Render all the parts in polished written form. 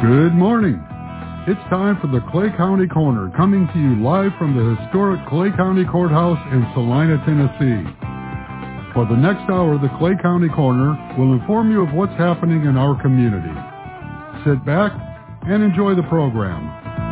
Good morning. It's time for the Clay County Corner, coming to you live from the historic Clay County Courthouse in Salina, Tennessee. For the next hour, the Clay County Corner will inform you of what's happening in our community. Sit back and enjoy the program.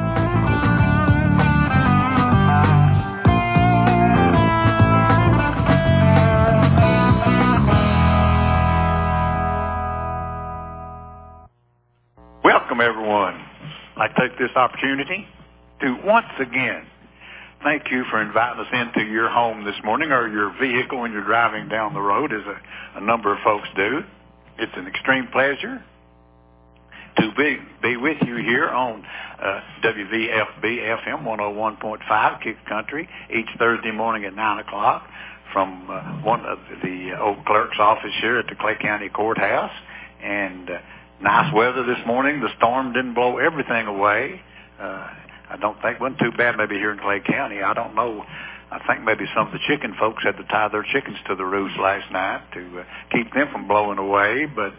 Welcome, everyone. I take this opportunity to once again thank you for inviting us into your home this morning, or your vehicle when you're driving down the road, as a number of folks do. It's an extreme pleasure to be with you here on WVFB FM 101.5 Kick Country each Thursday morning at 9 o'clock from one of the old clerk's office here at the Clay County Courthouse. And nice weather this morning. The storm didn't blow everything away. I don't think it wasn't too bad maybe here in Clay County. I don't know. I think maybe some of the chicken folks had to tie their chickens to the roofs last night to keep them from blowing away. But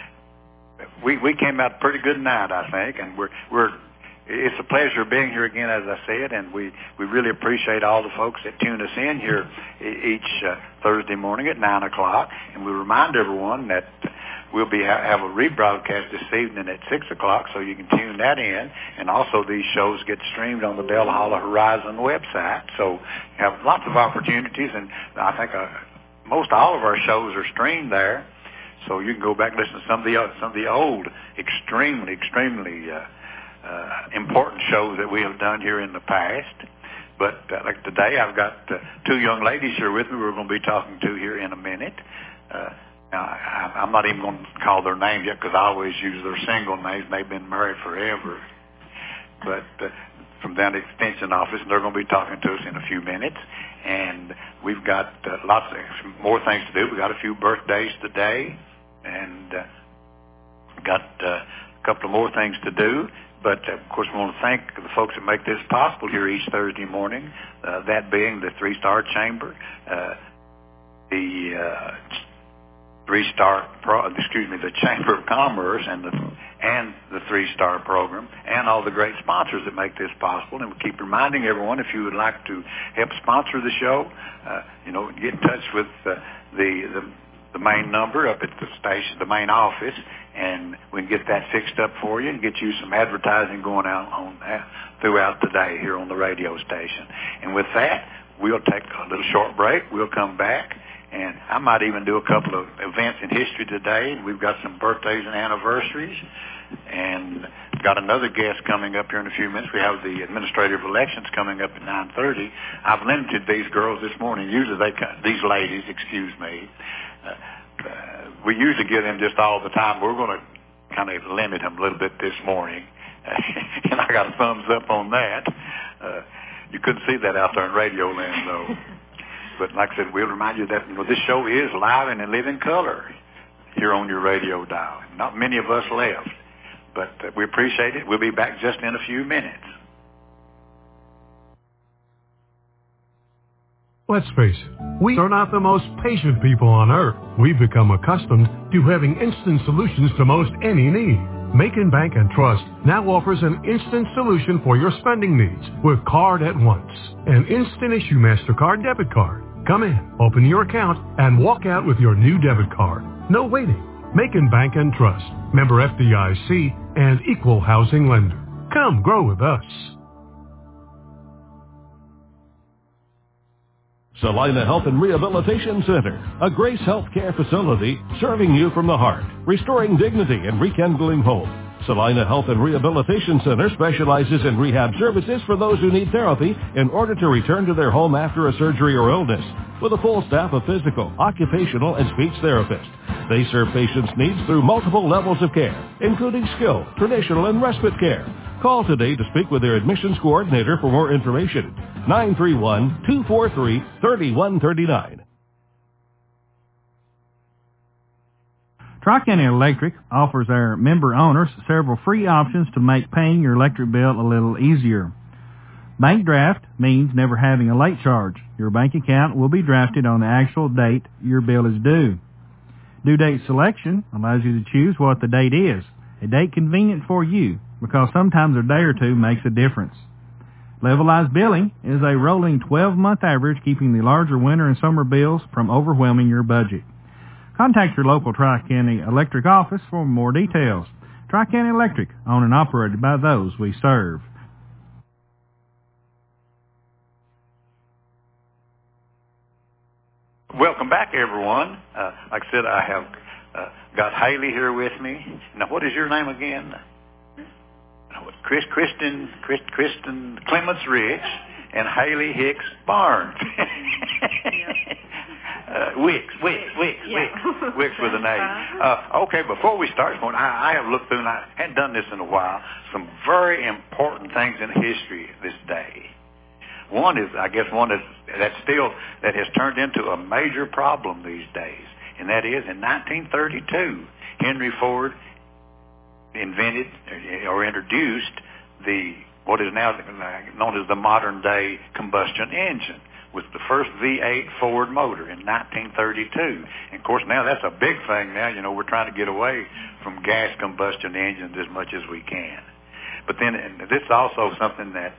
we came out pretty good night, I think, and it's a pleasure being here again, as I said, and we really appreciate all the folks that tune us in here each Thursday morning at 9 o'clock. And we remind everyone that we'll have a rebroadcast this evening at 6 o'clock, so you can tune that in. And also these shows get streamed on the Della Holla Horizon website, so you have lots of opportunities, and I think most all of our shows are streamed there. So you can go back and listen to some of the old, extremely important shows that we have done here in the past. But like today, I've got two young ladies here with me we're going to be talking to here in a minute. Now, I'm not even going to call their names yet because I always use their single names. They've been married forever. But from down the extension office, and they're going to be talking to us in a few minutes. And we've got lots of more things to do. We've got a few birthdays today, and got a couple of more things to do. But, of course, we want to thank the folks that make this possible here each Thursday morning, that being the Three-Star Chamber, the Chamber of Commerce and the Three-Star Program, and all the great sponsors that make this possible. And we keep reminding everyone, if you would like to help sponsor the show, get in touch with the main number up at the station, the main office, and we can get that fixed up for you and get you some advertising going out on throughout the day here on the radio station. And with that, we'll take a little short break. We'll come back, and I might even do a couple of events in history today. We've got some birthdays and anniversaries, and got another guest coming up here in a few minutes. We have the administrative elections coming up at 9:30. I've limited these girls this morning. Usually these ladies, excuse me. We usually get them just all the time. We're going to kind of limit them a little bit this morning. And I got a thumbs up on that. You couldn't see that out there in radio land, though. But like I said, we'll remind you that this show is live and in living color here on your radio dial. Not many of us left, but we appreciate it. We'll be back just in a few minutes. Let's face it, we are not the most patient people on earth. We've become accustomed to having instant solutions to most any need. Macon Bank and Trust now offers an instant solution for your spending needs with Card at Once, an instant issue MasterCard debit card. Come in, open your account, and walk out with your new debit card. No waiting. Macon Bank and Trust, member FDIC, and equal housing lender. Come grow with us. Salina Health and Rehabilitation Center, a Grace Healthcare facility serving you from the heart, restoring dignity and rekindling hope. Salina Health and Rehabilitation Center specializes in rehab services for those who need therapy in order to return to their home after a surgery or illness, with a full staff of physical, occupational, and speech therapists. They serve patients' needs through multiple levels of care, including skilled, traditional, and respite care. Call today to speak with their admissions coordinator for more information. 931-243-3139. Tri-County Electric offers our member owners several free options to make paying your electric bill a little easier. Bank draft means never having a late charge. Your bank account will be drafted on the actual date your bill is due. Due date selection allows you to choose what the date is. A date convenient for you, because sometimes a day or two makes a difference. Levelized billing is a rolling 12-month average, keeping the larger winter and summer bills from overwhelming your budget. Contact your local Tri-County Electric office for more details. Tri-County Electric, owned and operated by those we serve. Welcome back, everyone. Like I said, I have got Haley here with me. Now, what is your name again? Kristen Clements Rich and Haley Hicks Barnes. Wicks with an A. Okay, before we start, I have looked through, and I hadn't done this in a while, some very important things in history this day. One is, I guess, that has turned into a major problem these days, and that is in 1932, Henry Ford invented or introduced what is now known as the modern day combustion engine, with the first V8 Ford motor in 1932. And of course, now that's a big thing now. You know, we're trying to get away from gas combustion engines as much as we can. But then, and this is also something that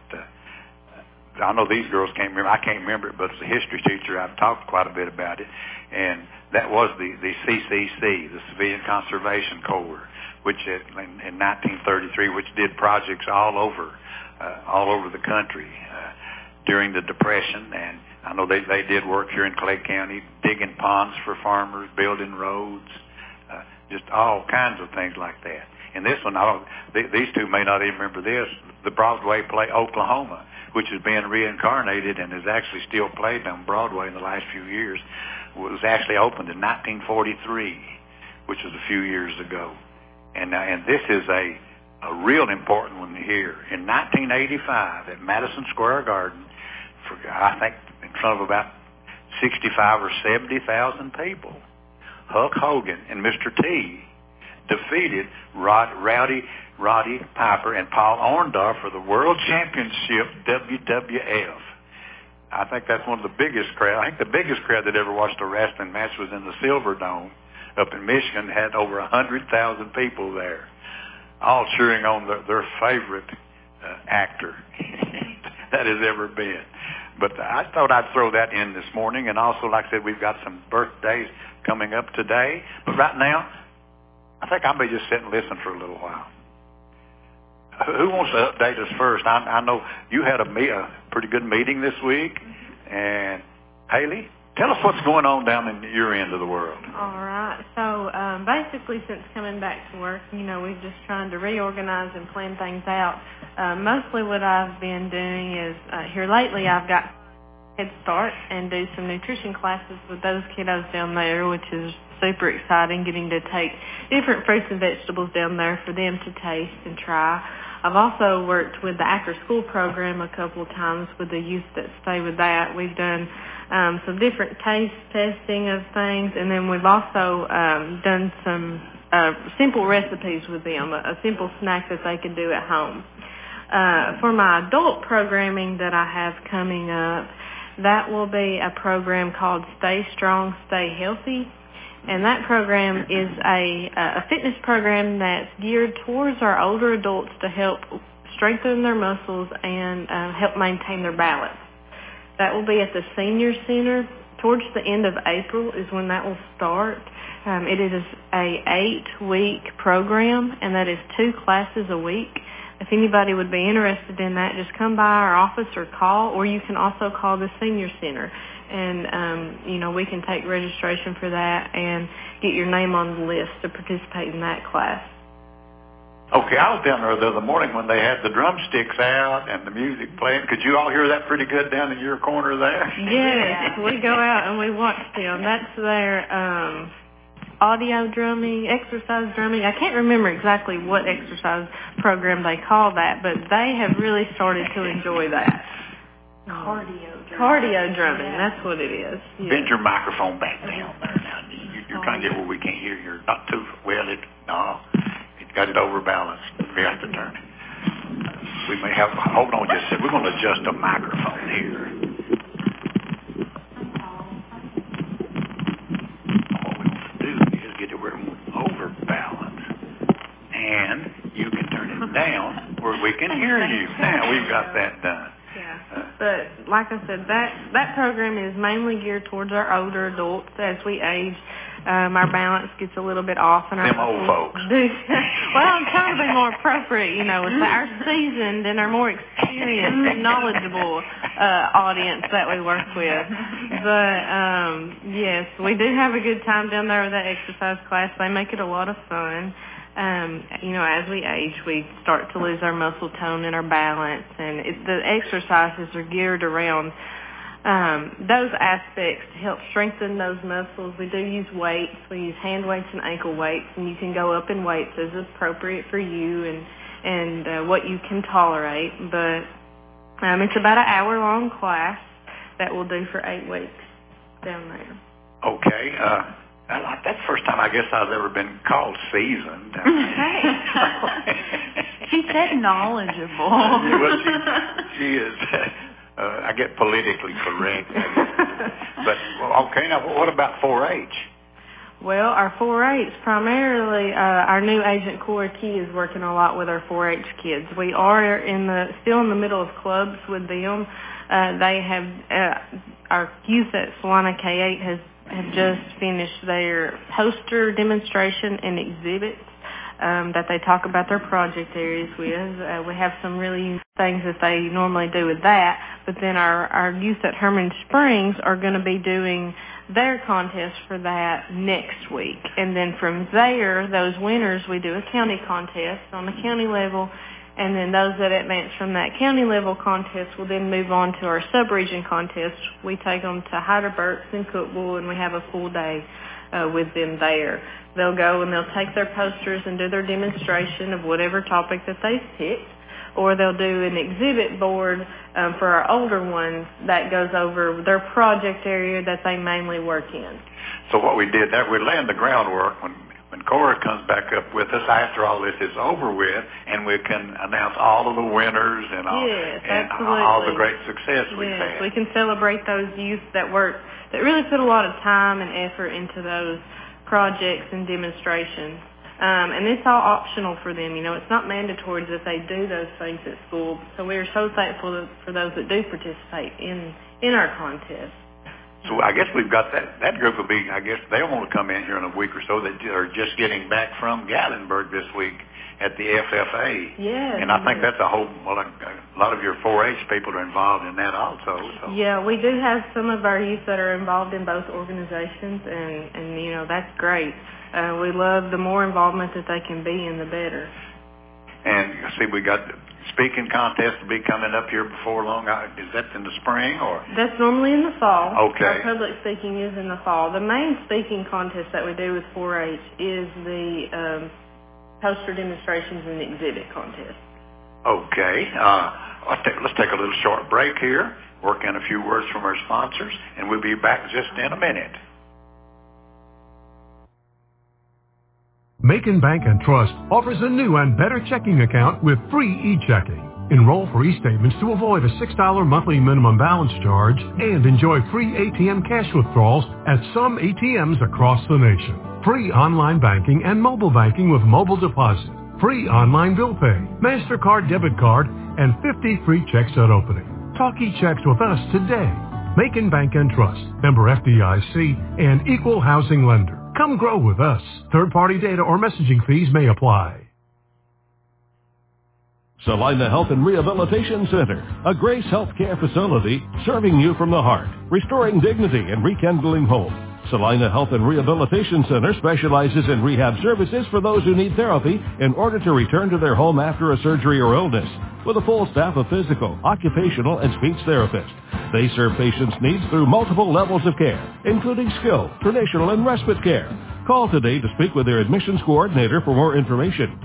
I know these girls can't remember. I can't remember it, but as a history teacher, I've talked quite a bit about it. And that was the CCC, the Civilian Conservation Corps, which in 1933, which did projects all over the country during the Depression. And I know they did work here in Clay County, digging ponds for farmers, building roads, just all kinds of things like that. And this one, these two may not even remember this, the Broadway play Oklahoma, which is being reincarnated and is actually still played on Broadway in the last few years, was actually opened in 1943, which was a few years ago. And this is a real important one here. In 1985, at Madison Square Garden, I think in front of about 65 or 70,000 people, Hulk Hogan and Mr. T defeated Roddy Piper and Paul Orndorff for the World Championship WWF. I think that's one of the biggest crowds. I think the biggest crowd that ever watched a wrestling match was in the Silver Dome up in Michigan. Had over 100,000 people there, all cheering on their favorite actor that has ever been. But I thought I'd throw that in this morning. And also, like I said, we've got some birthdays coming up today. But right now, I think I may just sit and listen for a little while. Who wants to update us first? I know you had a pretty good meeting this week. And Haley, tell us what's going on down in your end of the world. All right. So basically, since coming back to work, we're just trying to reorganize and plan things out. Mostly what I've been doing is, here lately, I've got Head Start and do some nutrition classes with those kiddos down there, which is super exciting, getting to take different fruits and vegetables down there for them to taste and try. I've also worked with the After School program a couple of times with the youth that stay with that. We've done some different taste testing of things, and then we've also done some simple recipes with them, a simple snack that they can do at home. For my adult programming that I have coming up, that will be a program called Stay Strong, Stay Healthy. And that program is a fitness program that's geared towards our older adults to help strengthen their muscles and help maintain their balance. That will be at the Senior Center. Towards the end of April is when that will start. It is a 8-week program, and that is 2 classes a week. If anybody would be interested in that, just come by our office or call, or you can also call the Senior Center. And, we can take registration for that and get your name on the list to participate in that class. Okay, I was down there the other morning when they had the drumsticks out and the music playing. Could you all hear that pretty good down in your corner there? Yes, we go out and we watch them. That's their audio drumming, exercise drumming. I can't remember exactly what exercise program they call that, but they have really started to enjoy that. Cardio drumming, that's what it is. Yes. Bend your microphone back down there now. You're trying to get where we can't hear. You're not too well. It's got it overbalanced. We have to turn it. We may have, hold on just a second. We're going to adjust the microphone here. What we want to do is get it where it's overbalanced. And hear you. Now we've got that done. Yeah, but like I said, that program is mainly geared towards our older adults. As we age, our balance gets a little bit off, and them old folks. Well, I'm trying to be more appropriate, with our seasoned and our more experienced and knowledgeable audience that we work with. But yes, we do have a good time down there with that exercise class. They make it a lot of fun. As we age, we start to lose our muscle tone and our balance, and the exercises are geared around those aspects to help strengthen those muscles. We do use weights. We use hand weights and ankle weights, and you can go up in weights as appropriate for you and what you can tolerate. But it's about an hour-long class that we'll do for 8 weeks down there. Okay. That's the first time I guess I've ever been called seasoned. She said knowledgeable. Well, she is. I get politically correct. But, okay, now what about 4-H? Well, our 4-H, primarily, our new agent, Cora Key, is working a lot with our 4-H kids. We are still in the middle of clubs with them. They have, our youth at Salina K-8 have just finished their poster demonstration and exhibits that they talk about their project areas with. We have some really unique things that they normally do with that, but then our youth at Herman Springs are going to be doing their contest for that next week. And then from there, those winners, we do a county contest on the county level, and then those that advance from that county level contest will then move on to our sub-region contest. We take them to Heidelberg and Cookville, and we have a full day with them there. They'll go and they'll take their posters and do their demonstration of whatever topic that they've picked, or they'll do an exhibit board for our older ones that goes over their project area that they mainly work in. So what we did there, we're laying the groundwork when Cora comes back up with us after all this is over with, and we can announce all of the winners and all the great success we've had. We can celebrate those youth that really put a lot of time and effort into those projects and demonstrations. And it's all optional for them. It's not mandatory that they do those things at school. So we are so thankful for those that do participate in our contest. So I guess we've got that group will be, I guess they'll want to come in here in a week or so that are just getting back from Gatlinburg this week at the FFA. Yes. And I think that's a lot of your 4-H people are involved in that also. So. Yeah, we do have some of our youth that are involved in both organizations, and that's great. We love the more involvement that they can be in, the better. And see, we got the speaking contest to be coming up here before long. Is that in the spring or? That's normally in the fall. Okay. Our public speaking is in the fall. The main speaking contest that we do with 4-H is the poster demonstrations and the exhibit contest. Okay. Let's take a little short break here, work in a few words from our sponsors, and we'll be back just in a minute. Macon Bank and Trust offers a new and better checking account with free e-checking. Enroll for e-statements to avoid a $6 monthly minimum balance charge and enjoy free ATM cash withdrawals at some ATMs across the nation. Free online banking and mobile banking with mobile deposit. Free online bill pay, MasterCard debit card, and 50 free checks at opening. Talk e-checks with us today. Macon Bank and Trust, member FDIC, and equal housing lender. Come grow with us. Third-party data or messaging fees may apply. Salina Health and Rehabilitation Center, a Grace Healthcare facility serving you from the heart, restoring dignity and rekindling hope. Salina Health and Rehabilitation Center specializes in rehab services for those who need therapy in order to return to their home after a surgery or illness, with a full staff of physical, occupational, and speech therapists. They serve patients' needs through multiple levels of care, including skilled, traditional, and respite care. Call today to speak with their admissions coordinator for more information.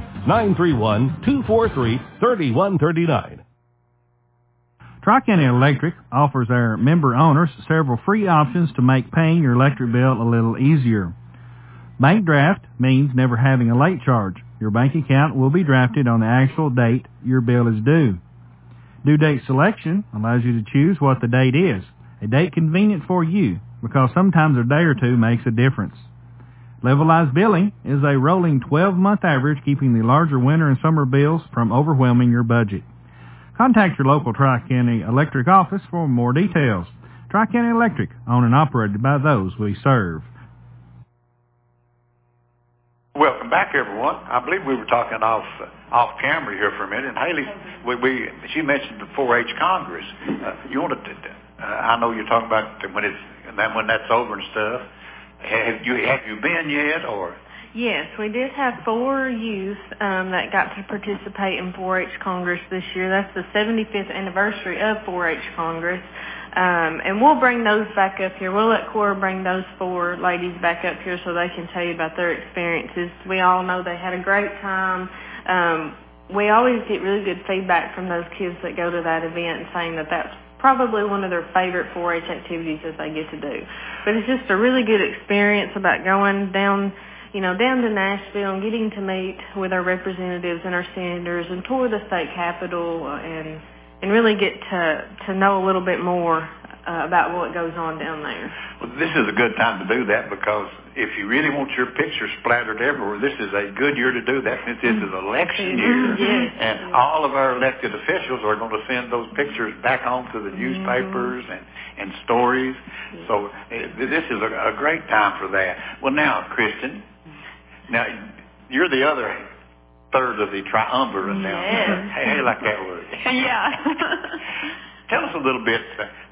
931-243-3139. Tri-County Electric offers our member owners several free options to make paying your electric bill a little easier. Bank draft means never having a late charge. Your bank account will be drafted on the actual date your bill is due. Due date selection allows you to choose what the date is, a date convenient for you, because sometimes a day or two makes a difference. Levelized billing is a rolling 12-month average, keeping the larger winter and summer bills from overwhelming your budget. Contact your local Tri-County Electric office for more details. Tri-County Electric, owned and operated by those we serve. Welcome back, everyone. I believe we were talking off camera here for a minute. And Haley, she mentioned the 4-H Congress. You wanted to? I know you're talking about when that's over and stuff. Have you been yet, or? Yes, we did have 4 youth that got to participate in 4-H Congress this year. That's the 75th anniversary of 4-H Congress. And we'll bring those back up here. We'll let Cora bring those 4 ladies back up here so they can tell you about their experiences. We all know they had a great time. We always get really good feedback from those kids that go to that event, saying that that's probably one of their favorite 4-H activities that they get to do. But it's just a really good experience about going down to Nashville and getting to meet with our representatives and our senators and tour the state capitol and really get to know a little bit more about what goes on down there. Well, this is a good time to do that because if you really want your picture splattered everywhere, this is a good year to do that since this is election year. Yes. And all of our elected officials are going to send those pictures back home to the newspapers and stories. Yes. So this is a great time for that. Well, now, Kristen, you're the other third of the triumvirate now. Yes. Hey, like that word. Yeah. Tell us a little bit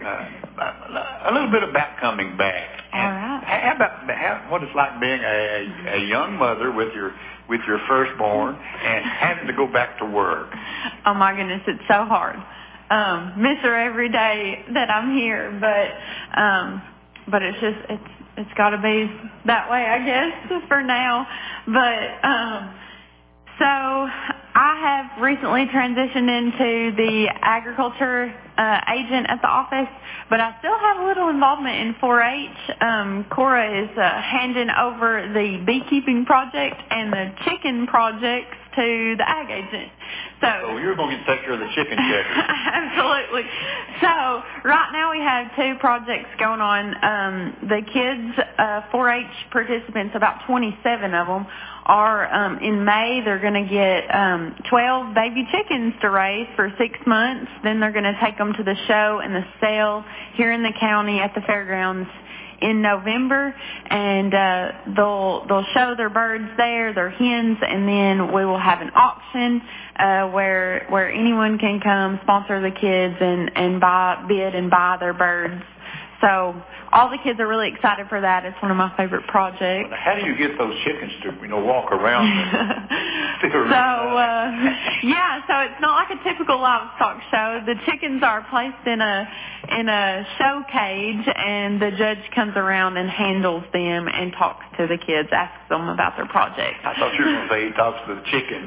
about coming back. All right. How about what it's like being a young mother with your firstborn and having to go back to work. Oh my goodness, it's so hard. Miss her every day that I'm here, but it's got to be that way, I guess, for now. But so I have recently transitioned into the agriculture agent at the office, but I still have a little involvement in 4-H. Cora is handing over the beekeeping project and the chicken projects to the ag agent. So you're going to take care of the chicken checkers. Absolutely. So right now we have 2 projects going on. The kids, 4-H participants, about 27 of them, are in May. They're going to get 12 baby chickens to raise for 6 months. Then they're going to take them to the show and the sale here in the county at the fairgrounds in November, and they'll show their birds there, their hens, and then we will have an auction where anyone can come sponsor the kids and bid and buy their birds. So all the kids are really excited for that. It's one of my favorite projects. How do you get those chickens to walk around? So it's not like a typical livestock show. The chickens are placed in a show cage, and the judge comes around and handles them and talks to the kids, asks them about their project. I thought you were going to say he talks to the chicken.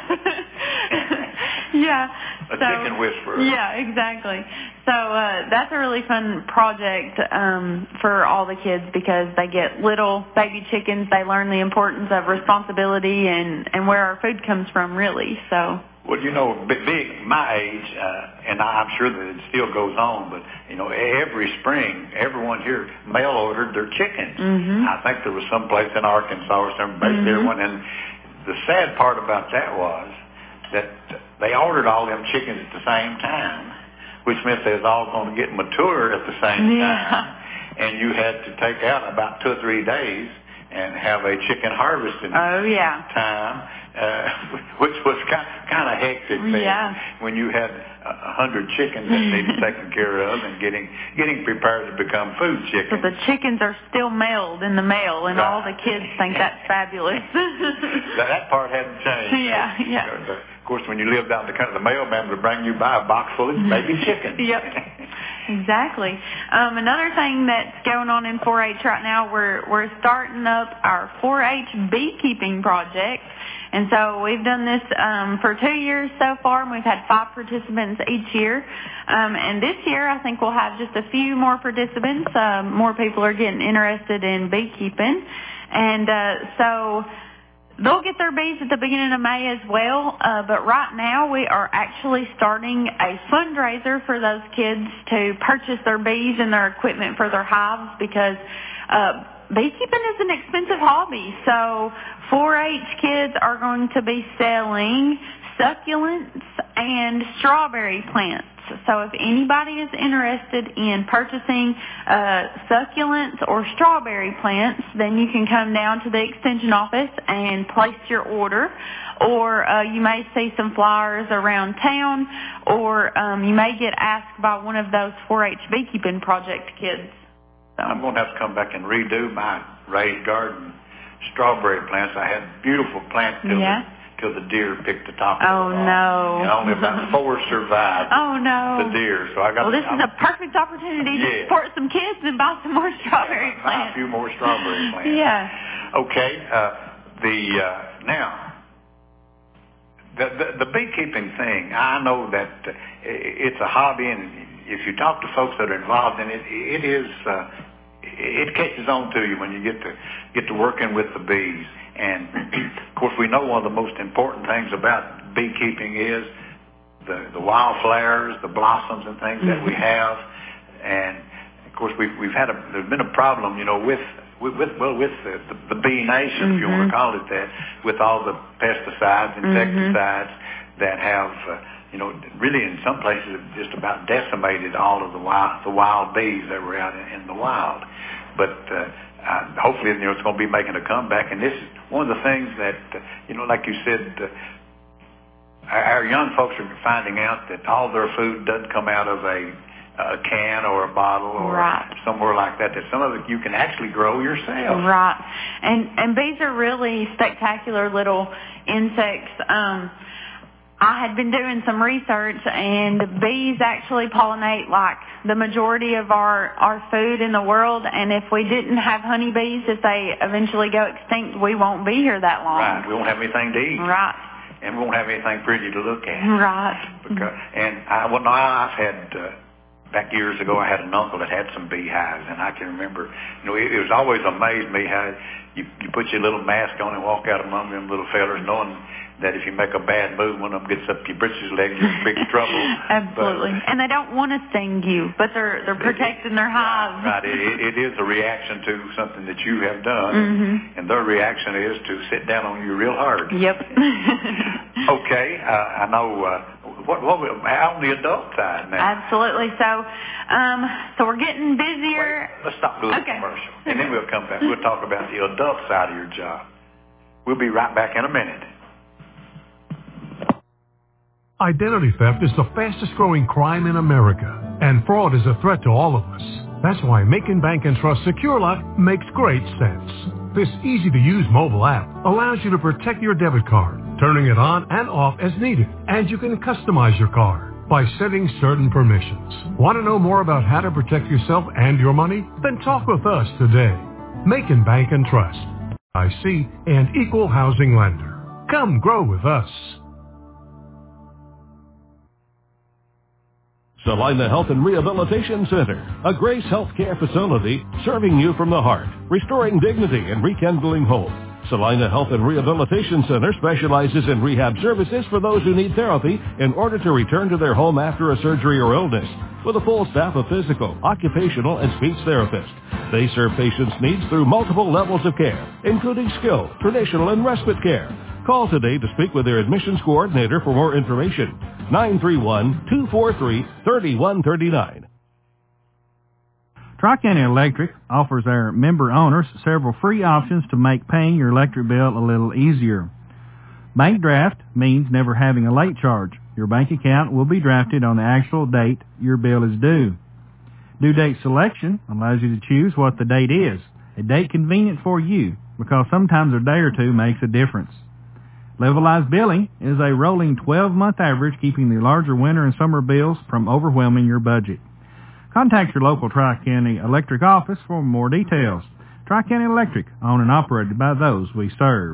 Yeah. A chicken whisperer. Yeah, exactly. So that's a really fun project for all the kids because they get little baby chickens. They learn the importance of responsibility and where our food comes from, really. So. Well, being my age, and I'm sure that it still goes on, but, every spring, everyone here mail-ordered their chickens. Mm-hmm. I think there was some place in Arkansas or some based there one, and the sad part about that was that they ordered all them chickens at the same time, which meant they was all going to get mature at the same time. And you had to take out about 2 or 3 days and have a chicken harvesting time, which was kind of hectic when you had 100 chickens that needed taken care of and getting prepared to become food chickens. But the chickens are still mailed in the mail, and all the kids think that's fabulous. That part hadn't changed. Yeah. Of course, when you lived out in the country, the mailman would bring you by a box full of baby chickens. Yep. Exactly. Another thing that's going on in 4-H right now, we're starting up our 4-H beekeeping project. And so we've done this for 2 years so far, and we've had 5 participants each year. And this year, I think we'll have just a few more participants. More people are getting interested in beekeeping. And so they'll get their bees at the beginning of May as well, but right now we are actually starting a fundraiser for those kids to purchase their bees and their equipment for their hives because beekeeping is an expensive hobby. So 4-H kids are going to be selling succulents, and strawberry plants. So if anybody is interested in purchasing succulents or strawberry plants, then you can come down to the extension office and place your order. Or you may see some flyers around town, or you may get asked by one of those 4-H beekeeping project kids. So. I'm going to have to come back and redo my raised garden strawberry plants. I had beautiful plants till the deer picked the top of them off. No. And only about 4 survived the deer. So I got this is a perfect opportunity to support some kids and buy some more strawberry plants. Buy a few more strawberry plants. Yeah. Okay. Now, the beekeeping thing, I know that it's a hobby, and if you talk to folks that are involved in it, it catches on to you when you get to working with the bees. And of course, we know one of the most important things about beekeeping is the wildflowers, the blossoms, and things that we have. And of course, there's been a problem, with the bee nation, if you want to call it that, with all the pesticides, insecticides that have, really in some places have just about decimated all of the wild bees that were out in the wild. But hopefully, it's going to be making a comeback. And this is one of the things that, like you said, our young folks are finding out that all their food doesn't come out of a can or a bottle or somewhere like that some of it you can actually grow yourself. Right. And bees are really spectacular little insects. I had been doing some research, and bees actually pollinate like the majority of our food in the world. And if we didn't have honeybees, if they eventually go extinct, we won't be here that long. Right. We won't have anything to eat. Right. And we won't have anything pretty to look at. Right. I've had... Back years ago, I had an uncle that had some beehives, and I can remember, it was always amazed me how you put your little mask on and walk out among them little fellers, knowing that if you make a bad move, one of them gets up your britches leg, you're in big trouble. Absolutely. And they don't want to sting you, but they're protecting their hives. Right. It is a reaction to something that you have done, and their reaction is to sit down on you real hard. Yep. Okay. I know... How on the adult side now? Absolutely. So we're getting busier. Wait, let's stop doing the commercial, and then we'll come back. We'll talk about the adult side of your job. We'll be right back in a minute. Identity theft is the fastest growing crime in America, and fraud is a threat to all of us. That's why Macon Bank & Trust SecureLock makes great sense. This easy-to-use mobile app allows you to protect your debit card, turning it on and off as needed, and you can customize your card by setting certain permissions. Want to know more about how to protect yourself and your money? Then talk with us today. Macon Bank & Trust, IC, and Equal Housing Lender. Come grow with us. Salina Health and Rehabilitation Center, a Grace Healthcare facility serving you from the heart, restoring dignity and rekindling hope. Salina Health and Rehabilitation Center specializes in rehab services for those who need therapy in order to return to their home after a surgery or illness, with a full staff of physical, occupational, and speech therapists. They serve patients' needs through multiple levels of care, including skilled, traditional, and respite care. Call today to speak with their admissions coordinator for more information. 931-243-3139. Tri-County Electric offers our member owners several free options to make paying your electric bill a little easier. Bank draft means never having a late charge. Your bank account will be drafted on the actual date your bill is due. Due date selection allows you to choose what the date is, a date convenient for you, because sometimes a day or two makes a difference. Levelized billing is a rolling 12-month average, keeping the larger winter and summer bills from overwhelming your budget. Contact your local Tri-County Electric office for more details. Tri-County Electric, owned and operated by those we serve.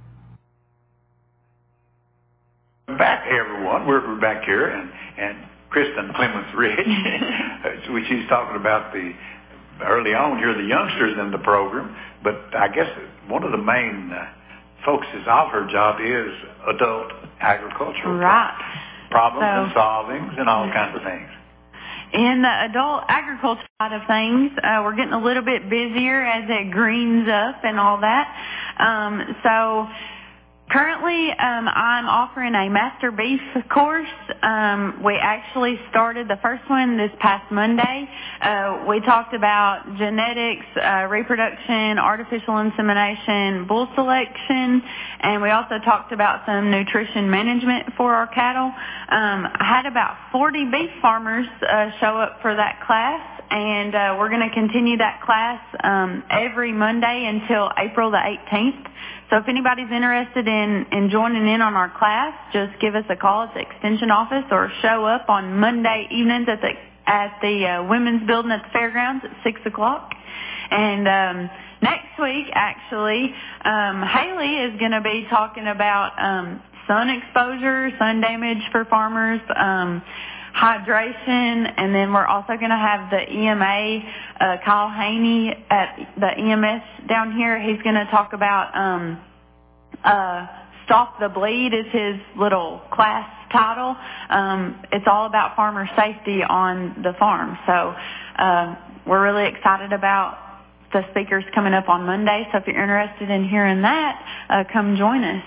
Back, everyone. We're back here, and Kristen Clemens Rich, she's talking about early on here, the youngsters in the program, but I guess one of the main focuses of her job is adult agricultural problems and solvings and all kinds of things. In the adult agriculture side of things, we're getting a little bit busier as it greens up and all that. So Currently, I'm offering a Master Beef course. We actually started the first one this past Monday. We talked about genetics, reproduction, artificial insemination, bull selection, and we also talked about some nutrition management for our cattle. I had about 40 beef farmers show up for that class, and we're going to continue that class every Monday until April the 18th. So if anybody's interested in joining in on our class, just give us a call at the extension office or show up on Monday evenings at the women's building at the fairgrounds at 6 o'clock. And next week, actually, Haley is going to be talking about sun exposure, sun damage for farmers, hydration, and then we're also going to have the EMA, Kyle Haney at the EMS down here. He's going to talk about Stop the Bleed is his little class title. It's all about farmer safety on the farm. So we're really excited about the speakers coming up on Monday. So if you're interested in hearing that, come join us.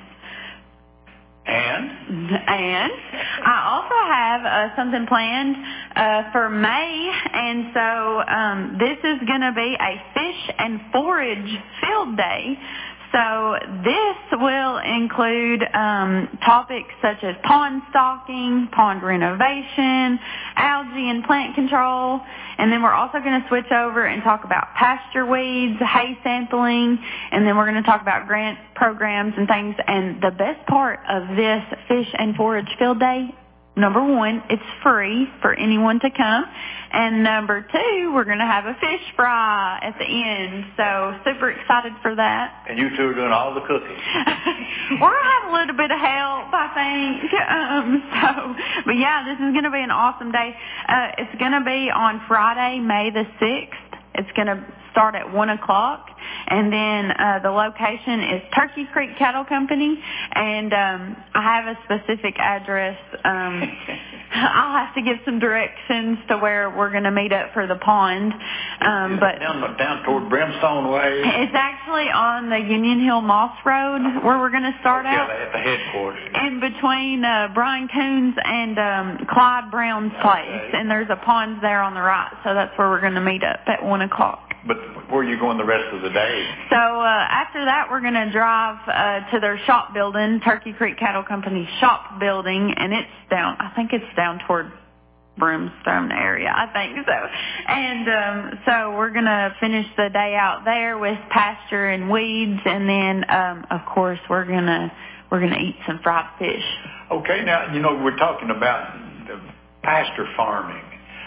And I also have something planned for May, and so this is going to be a fish and forage field day. So this will include topics such as pond stocking, pond renovation, algae and plant control, and then we're also going to switch over and talk about pasture weeds, hay sampling, and then we're going to talk about grant programs and things. And the best part of this fish and forage field day, number one, it's free for anyone to come. And number two, we're going to have a fish fry at the end. So super excited for that. And you two are doing all the cooking. We're going to have a little bit of help, I think. But yeah, this is going to be an awesome day. It's going to be on Friday, May the 6th. It's going to start at 1 o'clock. And then the location is Turkey Creek Cattle Company. And I have a specific address. I'll have to give some directions to where we're going to meet up for the pond. But down toward Brimstone Way? It's actually on the Union Hill Moss Road where we're going to start out. Yeah, at the headquarters. In between Brian Coons and Clyde Brown's place. Okay. And there's a pond there on the right. So that's where we're going to meet up at 1 o'clock. But where are you going the rest of the day? So after that, we're going to drive to their shop building, Turkey Creek Cattle Company shop building, and it's down, I think it's down toward Brimstone area, I think so. And so we're going to finish the day out there with pasture and weeds, and then, of course, we're going to eat some fried fish. Okay, now, we're talking about the pasture farming.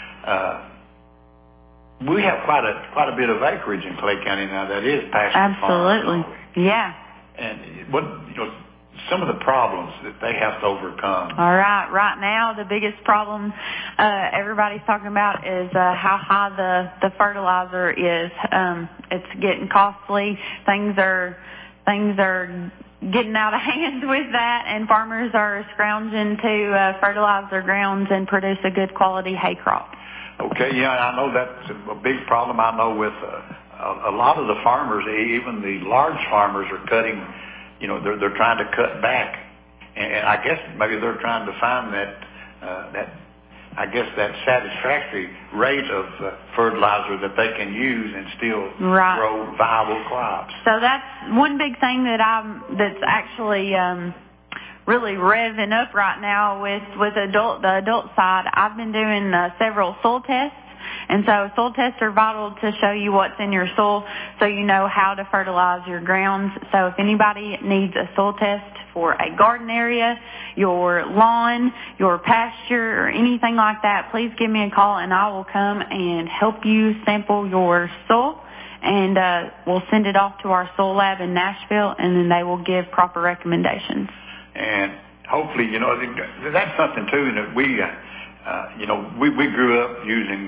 We have quite a bit of acreage in Clay County now that is pasture farming. Absolutely, yeah. And what some of the problems that they have to overcome. All right. Right now, the biggest problem everybody's talking about is how high the fertilizer is. It's getting costly. Things are getting out of hand with that, and farmers are scrounging to fertilize their grounds and produce a good quality hay crop. Okay, yeah, I know that's a big problem. I know with a lot of the farmers, even the large farmers, are cutting. They're trying to cut back, and I guess maybe they're trying to find that satisfactory rate of fertilizer that they can use and still grow viable crops. So that's one big thing that's actually really revving up right now with the adult side. I've been doing several soil tests, and so soil tests are vital to show you what's in your soil so you know how to fertilize your grounds. So if anybody needs a soil test for a garden area, your lawn, your pasture, or anything like that, please give me a call and I will come and help you sample your soil. And we'll send it off to our soil lab in Nashville, and then they will give proper recommendations. And hopefully, that's something too that we grew up using,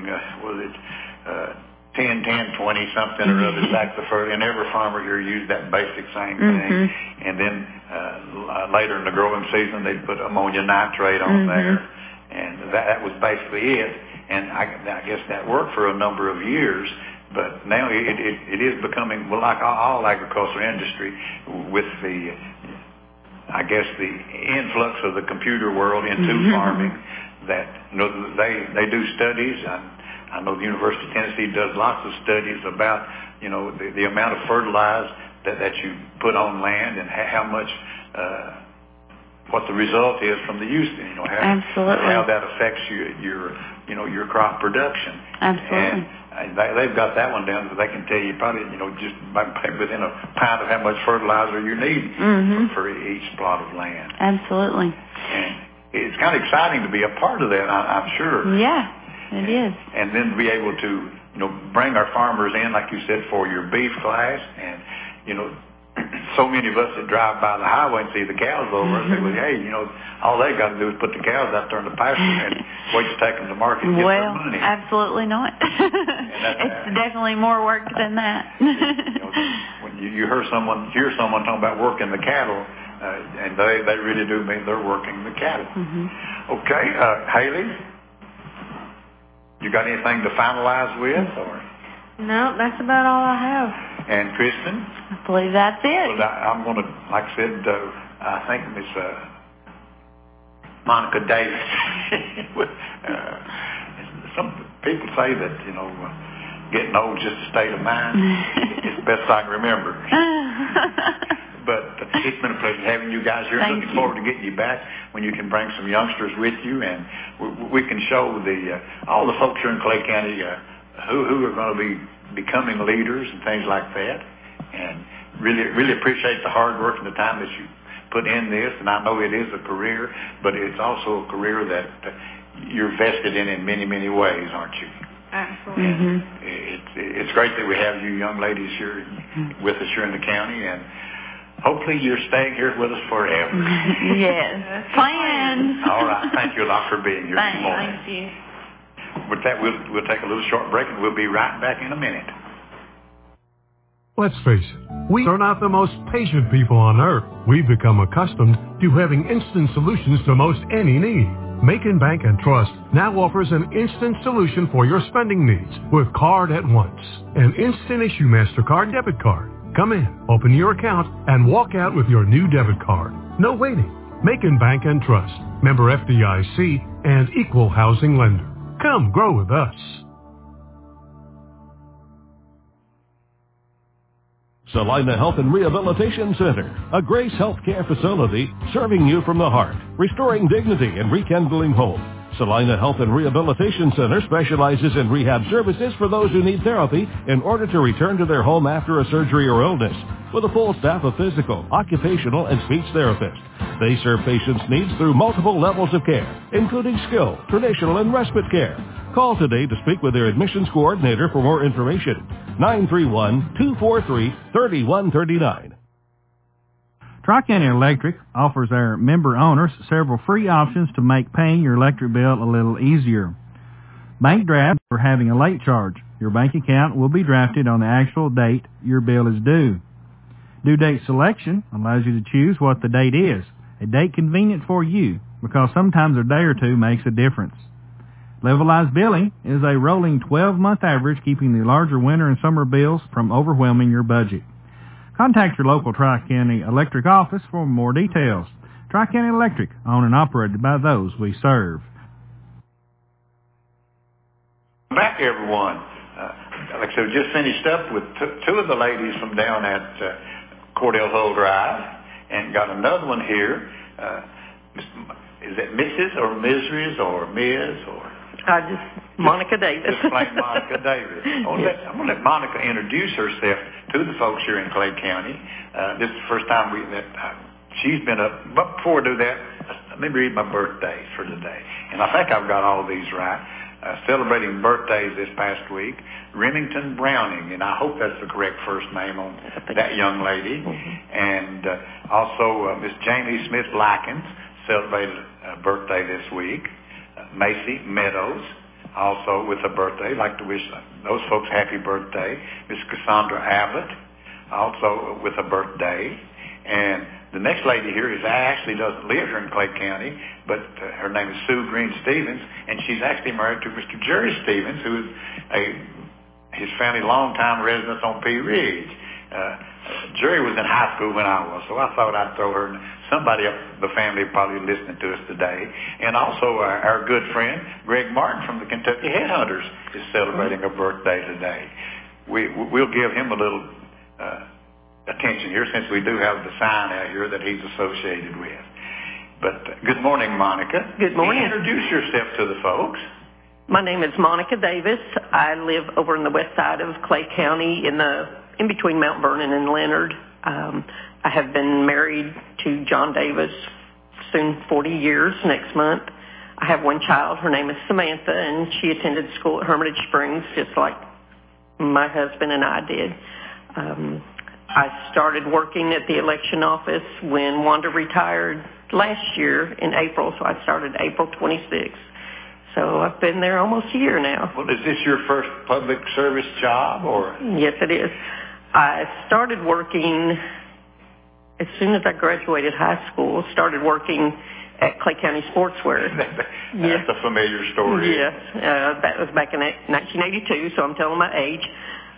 10, 20 something or other, like the fertilizer, and every farmer here used that basic same thing. And then later in the growing season, they'd put ammonia nitrate on there, and that was basically it. And I guess that worked for a number of years. But now it is becoming, like all agricultural industry, with the I guess, the influx of the computer world into farming, that they do studies. I know the University of Tennessee does lots of studies about the amount of fertilizer that you put on land and how much what the result is from the use. How that affects your crop production. Absolutely. And they've got that one down, so they can tell you probably just within a pound of how much fertilizer you need for each plot of land. Absolutely. And it's kind of exciting to be a part of that, I'm sure. Yeah, it is. And then to be able to bring our farmers in, like you said, for your beef class, and so many of us that drive by the highway and see the cows over and say, well, hey, all they got to do is put the cows out there in the pasture and wait to take them to market and get their money. Absolutely not. It's definitely more work than that. When you hear someone talking about working the cattle, and they really do mean they're working the cattle. Okay, Haley, you got anything to finalize with? Or? No, that's about all I have. And Kristen? I believe that's it. Well, I'm going to, like I said, I think Miss Monica Davis. Some people say that, getting old is just a state of mind. It's the best I can remember. But it's been a pleasure having you guys here. Looking forward to getting you back when you can bring some youngsters with you, and we can show all the folks here in Clay County who are going to be becoming leaders and things like that. And really appreciate the hard work and the time that you put in this. And I know it is a career, but it's also a career that you're vested in many, many ways, aren't you? Absolutely. It's great that we have you young ladies here with us here in the county, and hopefully you're staying here with us forever. Yes. Plan. All right. Thank you a lot for being here this morning. Thank you. With that, we'll take a little short break, and we'll be right back in a minute. Let's face it, we are not the most patient people on earth. We've become accustomed to having instant solutions to most any need. Macon Bank and Trust now offers an instant solution for your spending needs with Card at Once, an instant issue MasterCard debit card. Come in, open your account, and walk out with your new debit card. No waiting. Macon Bank and Trust, member FDIC, and equal housing lender. Come grow with us. Salina Health and Rehabilitation Center, a Grace Healthcare facility serving you from the heart, restoring dignity and rekindling hope. Salina Health and Rehabilitation Center specializes in rehab services for those who need therapy in order to return to their home after a surgery or illness, with a full staff of physical, occupational, and speech therapists. They serve patients' needs through multiple levels of care, including skilled, traditional, and respite care. Call today to speak with their admissions coordinator for more information. 931-243-3139. Tri-County Electric offers our member owners several free options to make paying your electric bill a little easier. Bank draft for having a late charge. Your bank account will be drafted on the actual date your bill is due. Due date selection allows you to choose what the date is, a date convenient for you, because sometimes a day or two makes a difference. Levelized billing is a rolling 12-month average, keeping the larger winter and summer bills from overwhelming your budget. Contact your local Tri-County Electric office for more details. Tri-County Electric, owned and operated by those we serve. Back, everyone. Like I said, we just finished up with two of the ladies from down at Cordell Hull Drive, and got another one here. Is it Mrs. or Mrs. or Ms. or? Monica Davis. Just plain Monica Davis. I'm going to let Monica introduce herself to the folks here in Clay County. This is the first time she's been up. But before I do that, let me read my birthdays for today. And I think I've got all these right. Celebrating birthdays this past week, Remington Browning, and I hope that's the correct first name on that young lady. And also Miss Jamie Smith-Likens celebrated a birthday this week. Macy Meadows, also with a birthday. I'd like to wish those folks happy birthday. Miss Cassandra Abbott, also with a birthday. And the next lady here actually doesn't live here in Clay County, but her name is Sue Green Stevens, and she's actually married to Mr. Jerry Stevens, who is his family longtime residence on Pea Ridge. Jerry was in high school when I was, so I thought I'd throw her. Somebody up the family probably listening to us today. And also our good friend, Greg Martin from the Kentucky Headhunters, is celebrating a birthday today. We'll give him a little attention here since we do have the sign out here that he's associated with. But good morning, Monica. Good morning. Introduce yourself to the folks. My name is Monica Davis. I live over on the west side of Clay County in between Mount Vernon and Leonard. I have been married to John Davis soon 40 years next month. I have one child. Her name is Samantha, and she attended school at Hermitage Springs just like my husband and I did. I started working at the election office when Wanda retired last year in April, so I started April 26th. So I've been there almost a year now. Well, is this your first public service job, or? Yes, it is. I started working as soon as I graduated high school, started working at Clay County Sportswear. That's a familiar story. Yes, that was back in 1982, so I'm telling my age.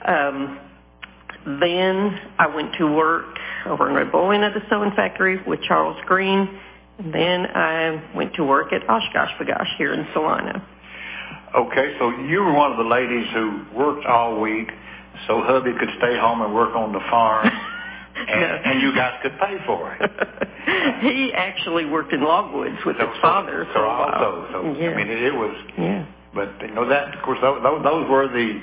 Then I went to work over in Red Bull at the sewing factory with Charles Green. And then I went to work at Oshkosh Bagosh here in Salina. Okay, so you were one of the ladies who worked all week so hubby could stay home and work on the farm, and you guys could pay for it. He actually worked in logwoods with his father for a while. So yeah. I mean, it was. Yeah. But you know that, of course, those were the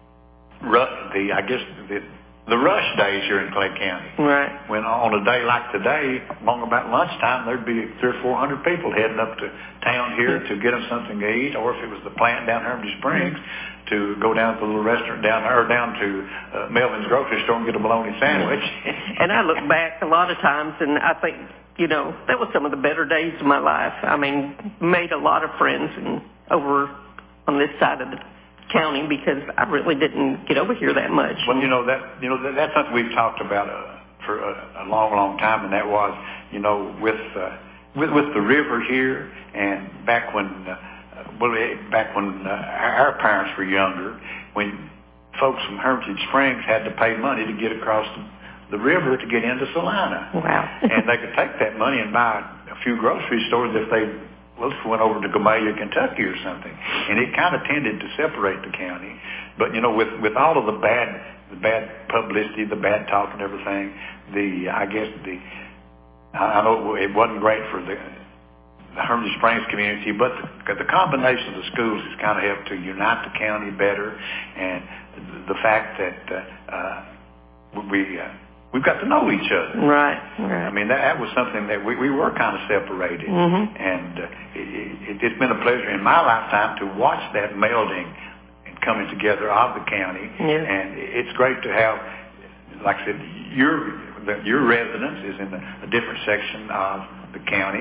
rush days here in Clay County. Right. When on a day like today, along about lunchtime, there'd be 300 or 400 people heading up to town here to get them something to eat, or if it was the plant down Hermitage Springs, to go down to the little restaurant down there, or down to Melvin's grocery store and get a bologna sandwich. And I look back a lot of times, and I think, that was some of the better days of my life. I mean, made a lot of friends over on this side of the county because I really didn't get over here that much. Well, that's something we've talked about for a long, long time, and that was, with the river here, and back when our parents were younger, when folks from Hermitage Springs had to pay money to get across the river to get into Salina. Wow. And they could take that money and buy a few grocery stores if they went over to Gamaliel, Kentucky or something. And it kind of tended to separate the county. But, with all of the bad publicity, the bad talk and everything, I know it wasn't great for the Hermitage Springs community, but the combination of the schools has kind of helped to unite the county better, and the fact that we've got to know each other. Right. I mean, that was something that we were kind of separated, and it's been a pleasure in my lifetime to watch that melding and coming together of the county, and it's great to have, like I said, your residence is in a different section of the county.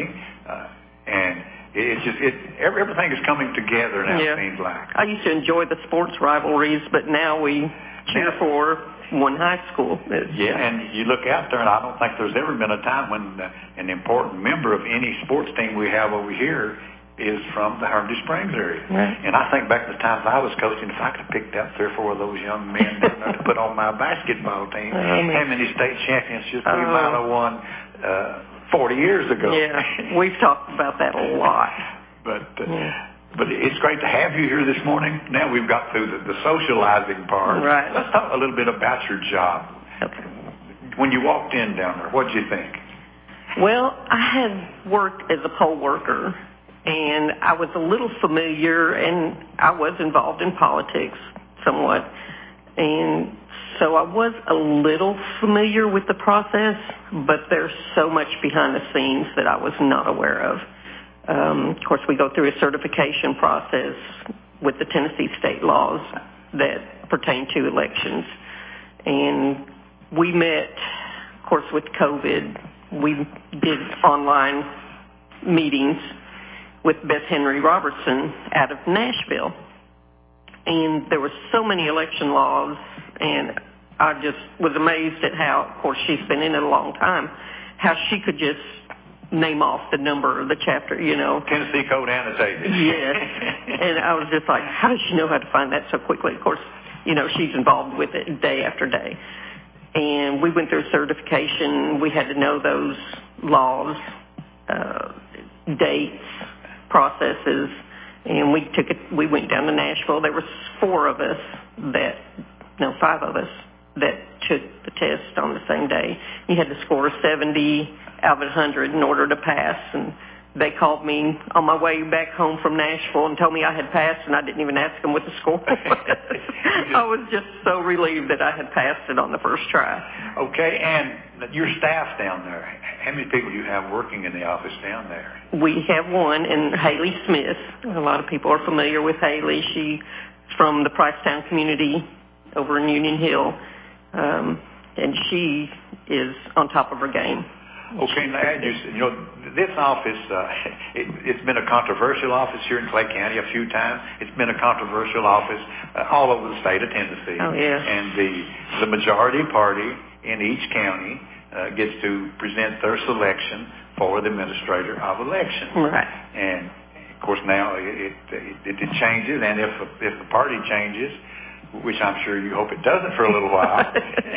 And everything is coming together now, it seems like. I used to enjoy the sports rivalries, but now we cheer for one high school. And you look out there, and I don't think there's ever been a time when an important member of any sports team we have over here is from the Hermitage Springs area. Right. And I think back to the times I was coaching, if I could have picked out 3 or 4 of those young men down there to put on my basketball team, how many state championships we might have won 40 years ago. Yeah, we've talked about that a lot. But it's great to have you here this morning. Now we've got through the socializing part. Right. Let's talk a little bit about your job. Okay. When you walked in down there, what did you think? Well, I had worked as a poll worker, and I was a little familiar, and I was involved in politics somewhat. And so I was a little familiar with the process, but there's so much behind the scenes that I was not aware of. Of course, we go through a certification process with the Tennessee state laws that pertain to elections. And we met, of course, with COVID. We did online meetings with Beth Henry Robertson out of Nashville. And there were so many election laws, and I just was amazed at how, of course, she's been in it a long time, how she could just name off the number of the chapter, Tennessee Code annotated. Yes. And I was just like, how does she know how to find that so quickly? Of course, she's involved with it day after day. and we went through certification. We had to know those laws, dates, processes, and we went down to Nashville. There was 5 of us that took the test on the same day. You had to score 70 out of 100 in order to pass, and they called me on my way back home from Nashville and told me I had passed, and I didn't even ask them what the score was. I was just so relieved that I had passed it on the first try. Okay, and your staff down there, how many people do you have working in the office down there? We have one, and Haley Smith. A lot of people are familiar with Haley. She's from the Pricetown community over in Union Hill, and she is on top of her game. Okay, now, this office, it's been a controversial office here in Clay County a few times. It's been a controversial office all over the state of Tennessee. Oh, yeah. And the majority party in each county gets to present their selection for the administrator of election. Right. And, of course, now it changes, and if the party changes, which I'm sure you hope it doesn't for a little while,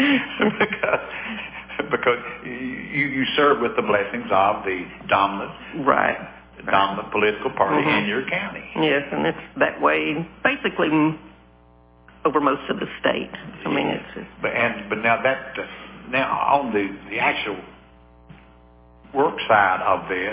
because you serve with the blessings of the dominant political party in your county. Yes, and it's that way basically over most of the state. I mean, it's but now on the actual work side of this,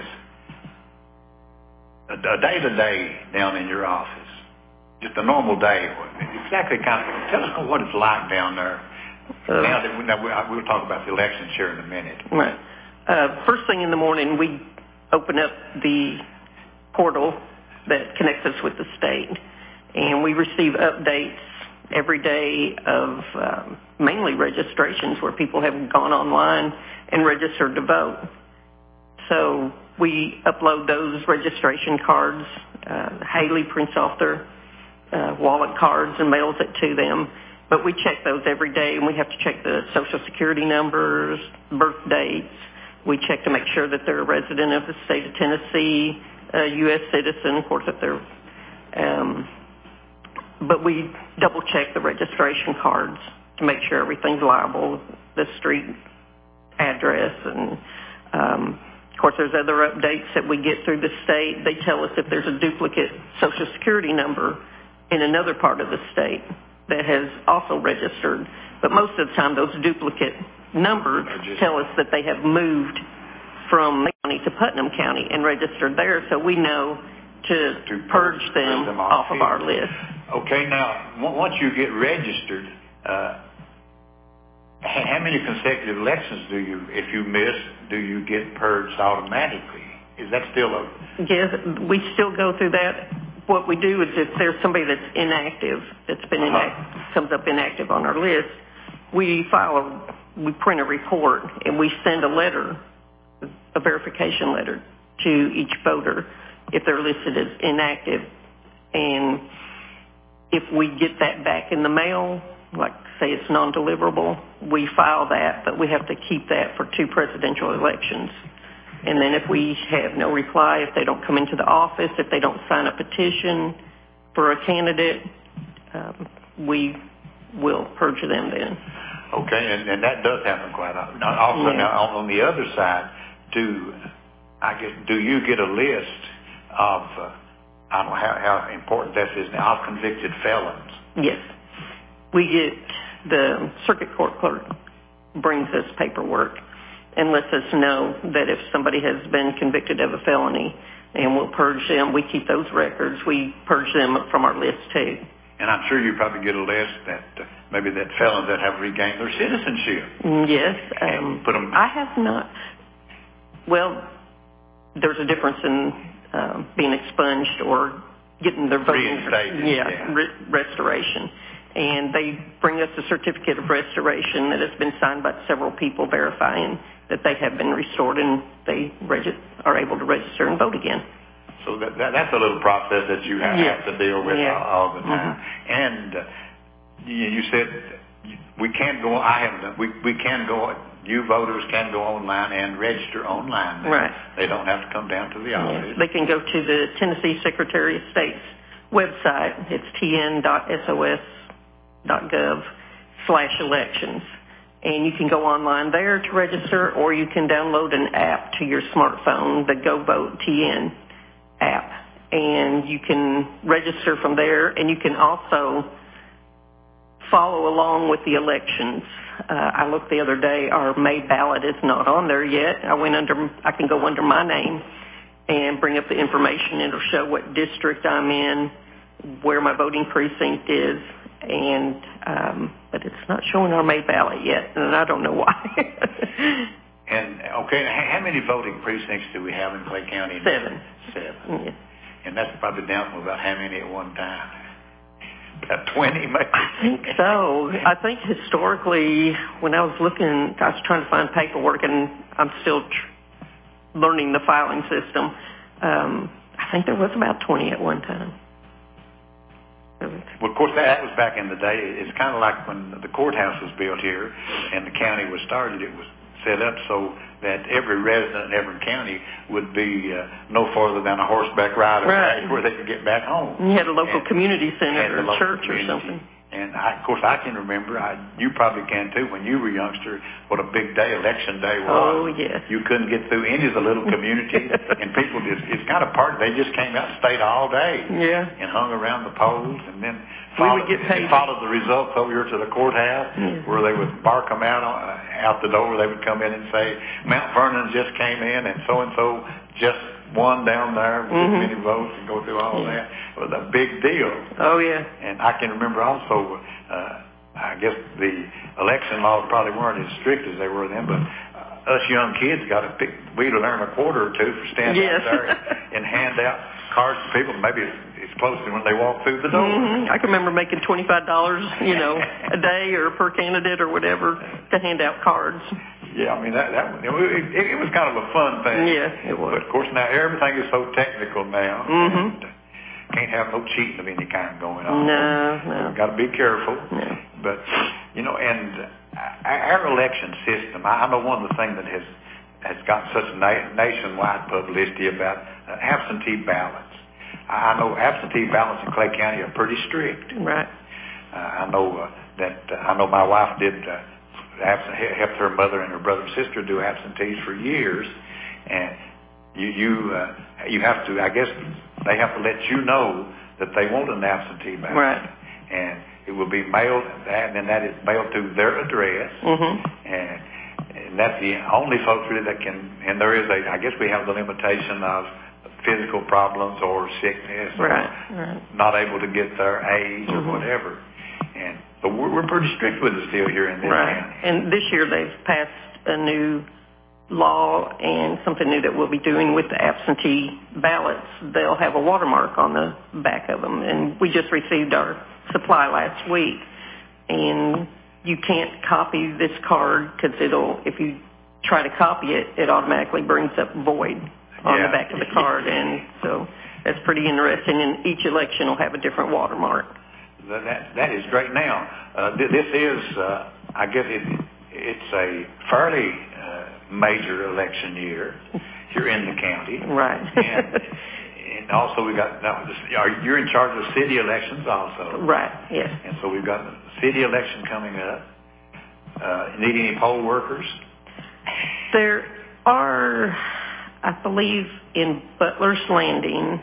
a day-to-day down in your office, just a normal day, exactly tell us what it's like down there. We'll talk about the elections here in a minute. Right. First thing in the morning, we open up the portal that connects us with the state, and we receive updates every day of mainly registrations where people have gone online and registered to vote. So we upload those registration cards. Haley prints off their wallet cards and mails it to them. But we check those every day, and we have to check the Social Security numbers, birth dates. We check to make sure that they're a resident of the state of Tennessee, a U.S. citizen, of course, if they're... but we double-check the registration cards to make sure everything's liable, the street address, and, of course, there's other updates that we get through the state. They tell us if there's a duplicate Social Security number in another part of the state that has also registered. But most of the time, those duplicate numbers tell us that they have moved from Lee County to Putnam County and registered there, so we know to purge them off of our list. Okay, now, once you get registered, how many consecutive elections if you miss, do you get purged automatically? Is that still a... Yes, we still go through that. What we do is if there's somebody that's inactive, comes up inactive on our list, we print a report, and we send a letter, a verification letter, to each voter if they're listed as inactive. And if we get that back in the mail, like say it's non-deliverable, we file that, but we have to keep that for 2 presidential elections. And then if we have no reply, if they don't come into the office, if they don't sign a petition for a candidate, we will purge them then. Okay, and that does happen quite often. Also, now on the other side, do you get a list of, I don't know how important that is now, of convicted felons? Yes. The circuit court clerk brings us paperwork and lets us know that if somebody has been convicted of a felony, and we'll purge them. We keep those records. We purge them from our list, too. And I'm sure you probably get a list that maybe that felons that have regained their citizenship. Yes. Put them... I have not. Well, there's a difference in being expunged or getting their voting... Reinstated. Restoration. And they bring us a certificate of restoration that has been signed by several people verifying that they have been restored and they are able to register and vote again. So that's a little process that you have to deal with all the time. And you said we can go. We can go. You voters can go online and register online. Right. They don't have to come down to the office. They can go to the Tennessee Secretary of State's website. It's tn.sos.gov/elections. And you can go online there to register, or you can download an app to your smartphone, the GoVote TN app. And you can register from there, and you can also follow along with the elections. I looked the other day, our May ballot is not on there yet. I can go under my name and bring up the information. It'll show what district I'm in, where my voting precinct is, and but it's not showing our May ballot yet, and I don't know why. And okay, how many voting precincts do we have in Clay County? 7. 7. Yeah. And that's probably down from about how many at one time? About 20, maybe? I think so. I think historically, when I was looking, I was trying to find paperwork, and I'm still learning the filing system. I think there was about 20 at one time. Well, of course, that was back in the day. It's kind of like when the courthouse was built here and the county was started. It was set up so that every resident in every county would be no farther than a horseback ride away where they could get back home. You had a local community center or church or something. And, of course, I can remember, you probably can too, when you were a youngster, what a big day election day was. Oh, yes. You couldn't get through any of the little communities, and people it's kind of part, they just came out and stayed all day. Yeah. And hung around the polls, and then followed the results over here to the courthouse, where they would bark them out the door. They would come in and say, Mount Vernon just came in, and so just won down there with this many votes, and go through all that. It was a big deal. Oh, yeah. And I can remember also, I guess the election laws probably weren't as strict as they were then, but us young kids got to we'd earn a quarter or two for standing out there and hand out cards to people. Maybe it's close to when they walk through the door. I can remember making $25, a day or per candidate or whatever to hand out cards. Yeah, I mean, it was kind of a fun thing. Yeah, it was. But, of course, now everything is so technical now. And can't have no cheating of any kind going on. No. Got to be careful. No. But, and our election system, I know one of the things that has gotten such nationwide publicity about absentee ballots. I know absentee ballots in Clay County are pretty strict. Right. I know my wife did helped her mother and her brother and sister do absentees for years, and you have to, I guess they have to let you know that they want an absentee ballot. Right. And it will be mailed, and then that is mailed to their address, and that's the only folks really that can, and there is I guess we have the limitation of physical problems or sickness, or not able to get their age or whatever. But we're pretty strict with it still here in this county. And this year they've passed a new law and something new that we'll be doing with the absentee ballots. They'll have a watermark on the back of them. And we just received our supply last week. And you can't copy this card because if you try to copy it, it automatically brings up void on the back of the card. And so that's pretty interesting. And each election will have a different watermark. That is great. Now, this is, I guess it's a fairly major election year here in the county. Right. And also we got, you're in charge of city elections also. Right, yes. And so we've got the city election coming up. Need any poll workers? There are, I believe, in Butler's Landing,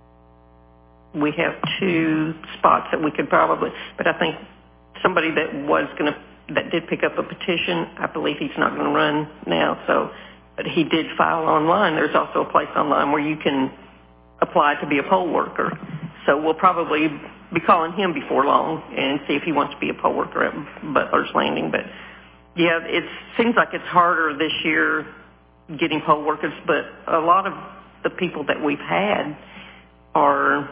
we have 2 spots that we could probably, but I think somebody that did pick up a petition, I believe he's not going to run now, but he did file online. There's also a place online where you can apply to be a poll worker. So we'll probably be calling him before long and see if he wants to be a poll worker at Butler's Landing. But yeah, it seems like it's harder this year getting poll workers, but a lot of the people that we've had are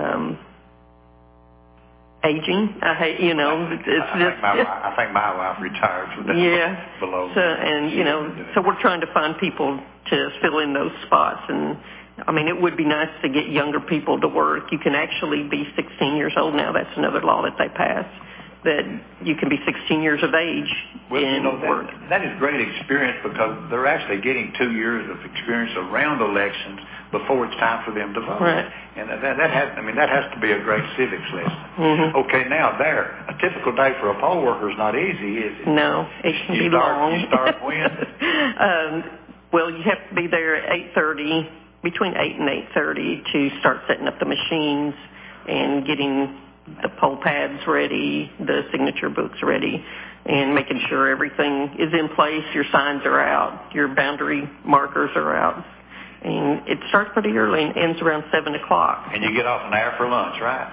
aging. I think my wife retired from that below. So we're trying to find people to fill in those spots. And I mean, it would be nice to get younger people to work. You can actually be 16 years old now. That's another law that they passed, that you can be 16 years of age work. That is great experience because they're actually getting 2 years of experience around elections before it's time for them to vote. Right. And that has to be a great civics lesson. Mm-hmm. Okay, now a typical day for a poll worker is not easy, is it? No, it can be long. You start when? Well, you have to be there at 8:30, between 8 and 8:30 to start setting up the machines and getting the poll pads ready, the signature books ready, and making sure everything is in place, your signs are out, your boundary markers are out. And it starts pretty early and ends around 7 o'clock. And you get off an hour for lunch, right?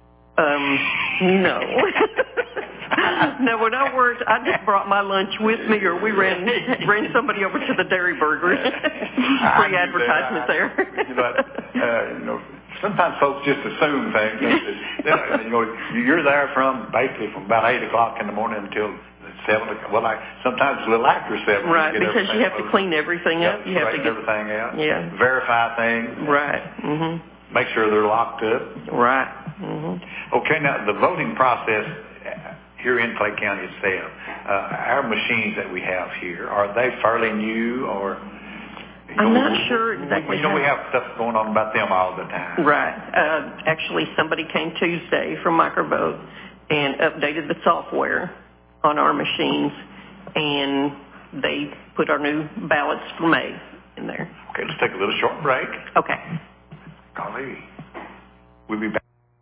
No. No, when I worked, I just brought my lunch with me, or we ran somebody over to the Dairy Burger. Free advertisement there. Sometimes folks just assume things. You're there from about 8 o'clock in the morning until 7 o'clock. Well, sometimes a little after 7. Right, because you have to clean everything up. You have to get everything out. Yeah. Verify things. Right. Mm-hmm. Make sure they're locked up. Right. Mm-hmm. Okay, now the voting process here in Clay County itself, our machines that we have here, are they fairly new or? I'm not sure exactly. We have stuff going on about them all the time. Right. Actually, somebody came Tuesday from Microvote and updated the software on our machines, and they put our new ballots for May in there. Okay, let's take a little short break. Okay. Golly. We'll be back.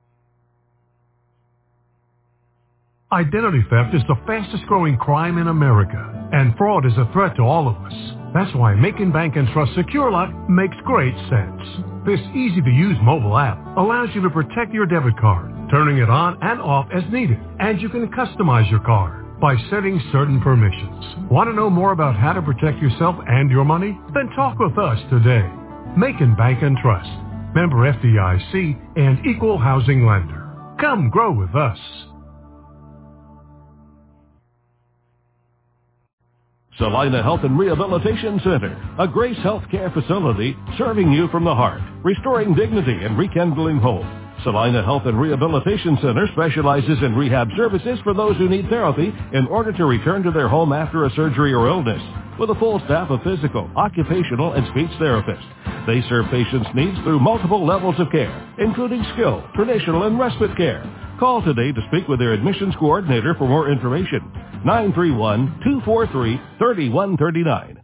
Identity theft is the fastest growing crime in America, and fraud is a threat to all of us. That's why Macon Bank and Trust SecureLock makes great sense. This easy-to-use mobile app allows you to protect your debit card, turning it on and off as needed, and you can customize your card by setting certain permissions. Want to know more about how to protect yourself and your money? Then talk with us today. Macon Bank and Trust, member FDIC and equal housing lender. Come grow with us. Salina Health and Rehabilitation Center, a Grace Healthcare facility serving you from the heart, restoring dignity and rekindling hope. Salina Health and Rehabilitation Center specializes in rehab services for those who need therapy in order to return to their home after a surgery or illness. With a full staff of physical, occupational, and speech therapists, they serve patients' needs through multiple levels of care, including skilled, traditional, and respite care. Call today to speak with their admissions coordinator for more information. 931-243-3139.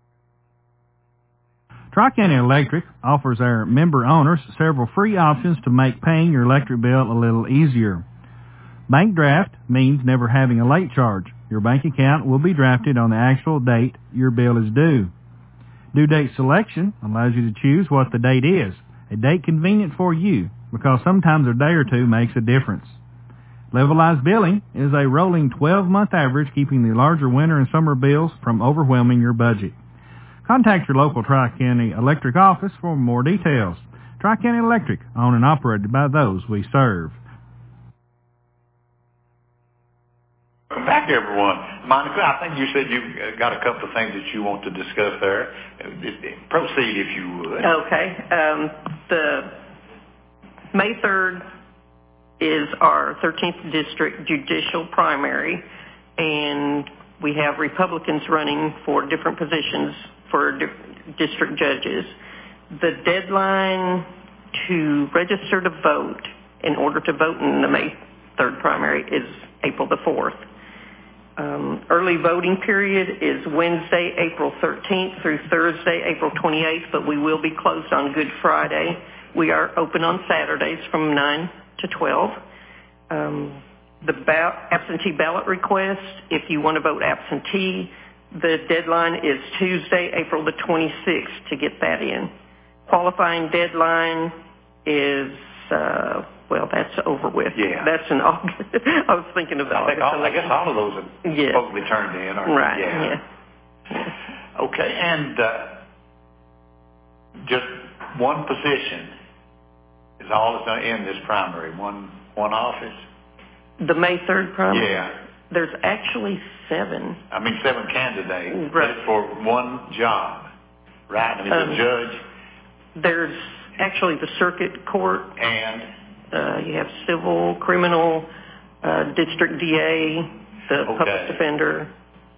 Tri-County Electric offers our member owners several free options to make paying your electric bill a little easier. Bank draft means never having a late charge. Your bank account will be drafted on the actual date your bill is due. Due date selection allows you to choose what the date is, a date convenient for you, because sometimes a day or two makes a difference. Levelized billing is a rolling 12-month average, keeping the larger winter and summer bills from overwhelming your budget. Contact your local Tri-County Electric office for more details. Tri-County Electric, owned and operated by those we serve. Welcome back, everyone. Monica, I think you said you got a couple of things that you want to discuss there. Proceed, if you would. Okay. The May 3rd is our 13th District Judicial Primary, and we have Republicans running for different positions for district judges. The deadline to register to vote in order to vote in the May 3rd primary is April the 4th. Early voting period is Wednesday, April 13th through Thursday, April 28th, but we will be closed on Good Friday. We are open on Saturdays from 9 to 12. The absentee ballot request, if you want to vote absentee, the deadline is Tuesday, April the 26th to get that in. Qualifying deadline is, that's over with. Yeah. That's in August. I was thinking of August. I guess all of those have supposedly turned in. Right, yeah. Okay, and just one position is all that's going to end this primary, one office? The May 3rd primary? Yeah. There's actually 7. 7 candidates, right. But it's for one job, right? The judge. There's actually the circuit court. And? You have civil, criminal, district DA, the public defender.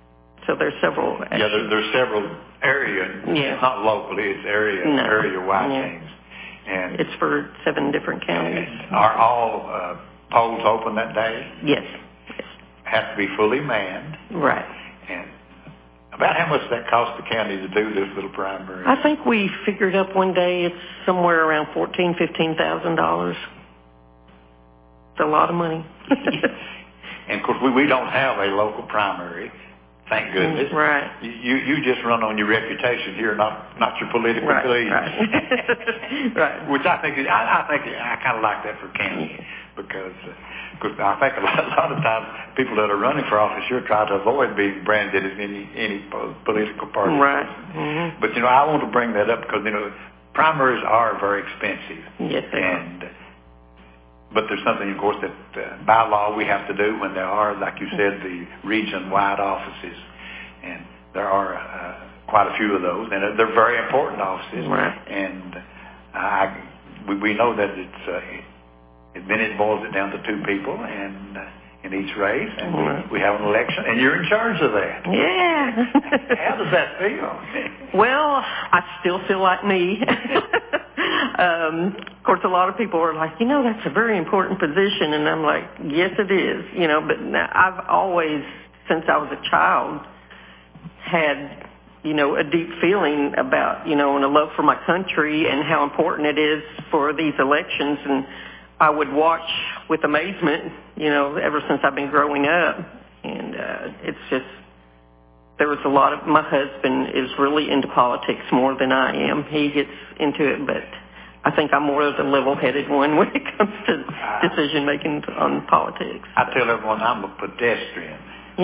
So there's several. Yeah, there's several area. Yeah. It's not locally. It's area-wide things. And it's for 7 different counties. Are all polls open that day? Yes. Has to be fully manned. Right. And about how much does that cost the county to do this little primary? I think we figured up one day it's somewhere around $14,000-$15,000. It's a lot of money. And of course, we don't have a local primary. Thank goodness. Right. You just run on your reputation here, not your political beliefs. Right. Right. Which I think I kind of like that for county because I think a lot of times people that are running for office sure try to avoid being branded as any political party. Right. Mm-hmm. But I want to bring that up because primaries are very expensive. Yes, they are. But there's something, of course, that by law we have to do when there are, like you said, the region-wide offices. And there are quite a few of those. And they're very important offices. Right. And we know that then it boils it down to 2 people and in each race. And we have an election. And you're in charge of that. Yeah. How does that feel? Well, I still feel like me. Of course, a lot of people are like, that's a very important position. And I'm like, yes, it is. But I've always, since I was a child, had, a deep feeling about, and a love for my country and how important it is for these elections. And I would watch with amazement, ever since I've been growing up. And it's just, there was a lot of, my husband is really into politics more than I am. He gets into it, but I think I'm more of the level-headed one when it comes to decision-making on politics. I tell everyone I'm a pedestrian.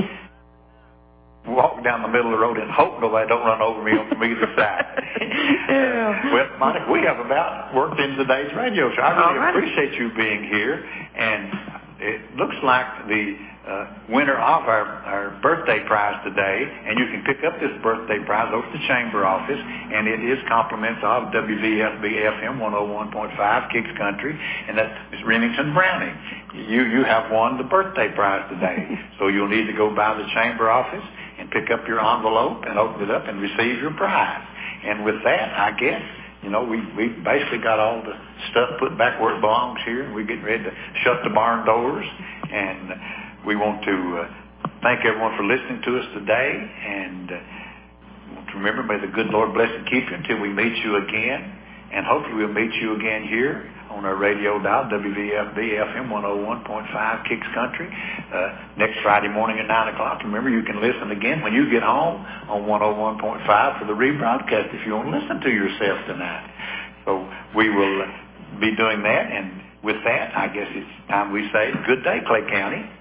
Walk down the middle of the road and hope nobody don't run over me from either side. Well, Monica, we have about worked in today's radio show. I really appreciate you being here. And it looks like the winner of our birthday prize today, and you can pick up this birthday prize over at the chamber office, and it is compliments of WVFB FM 101.5 Kicks Country, and that's Remington Browning. You have won the birthday prize today, so you'll need to go by the chamber office and pick up your envelope and open it up and receive your prize. And with that, I guess, we basically got all the stuff put back where it belongs here, and we're getting ready to shut the barn doors. And we want to thank everyone for listening to us today. And want to remember, may the good Lord bless and keep you until we meet you again. And hopefully we'll meet you again here on our radio dial, WVFB FM 101.5 Kicks Country, next Friday morning at 9 o'clock. Remember, you can listen again when you get home on 101.5 for the rebroadcast if you want to listen to yourself tonight. So we will be doing that. And with that, I guess it's time we say good day, Clay County.